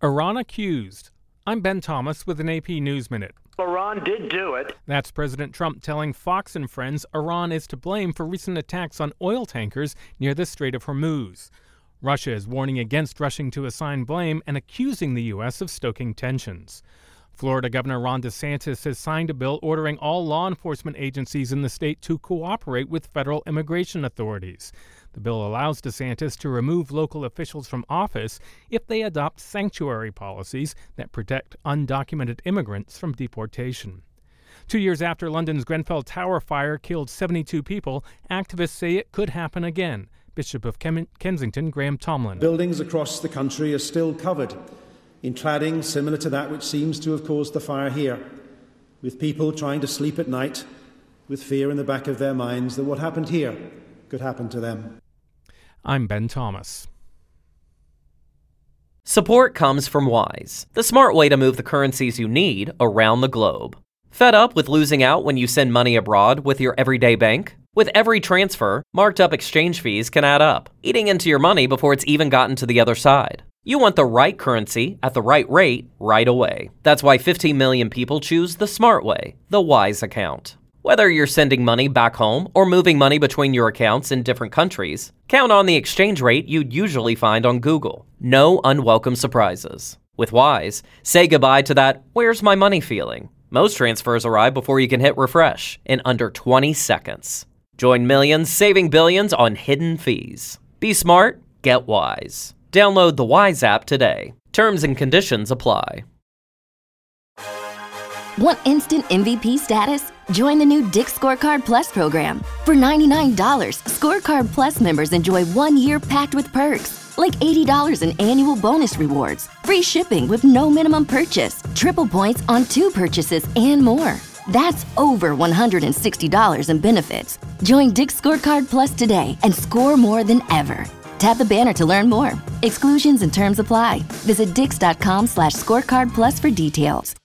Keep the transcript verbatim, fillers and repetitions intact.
Iran accused. I'm Ben Thomas with an A P News Minute. Iran did do it. That's President Trump telling Fox and Friends Iran is to blame for recent attacks on oil tankers near the Strait of Hormuz. Russia is warning against rushing to assign blame and accusing the U S of stoking tensions. Florida Governor Ron DeSantis has signed a bill ordering all law enforcement agencies in the state to cooperate with federal immigration authorities. The bill allows DeSantis to remove local officials from office if they adopt sanctuary policies that protect undocumented immigrants from deportation. Two years after London's Grenfell Tower fire killed seventy-two people, activists say it could happen again. Bishop of Ken- Kensington, Graham Tomlin. Buildings across the country are still covered in cladding similar to that which seems to have caused the fire here, with people trying to sleep at night with fear in the back of their minds that what happened here could happen to them. I'm Ben Thomas. Support comes from Wise, the smart way to move the currencies you need around the globe. Fed up with losing out when you send money abroad with your everyday bank? With every transfer, marked up exchange fees can add up, eating into your money before it's even gotten to the other side. You want the right currency at the right rate right away. That's why fifteen million people choose the smart way, the Wise account. Whether you're sending money back home or moving money between your accounts in different countries, count on the exchange rate you'd usually find on Google. No unwelcome surprises. With Wise, say goodbye to that "where's my money" feeling. Most transfers arrive before you can hit refresh in under twenty seconds. Join millions saving billions on hidden fees. Be smart, get Wise. Download the Wise app today. Terms and conditions apply. Want instant M V P status? Join the new Dick's Scorecard Plus program. For ninety-nine dollars, Scorecard Plus members enjoy one year packed with perks, like eighty dollars in annual bonus rewards, free shipping with no minimum purchase, triple points on two purchases, and more. That's over one hundred sixty dollars in benefits. Join Dick's Scorecard Plus today and score more than ever. Tap the banner to learn more. Exclusions and terms apply. Visit dix.com slash scorecard plus for details.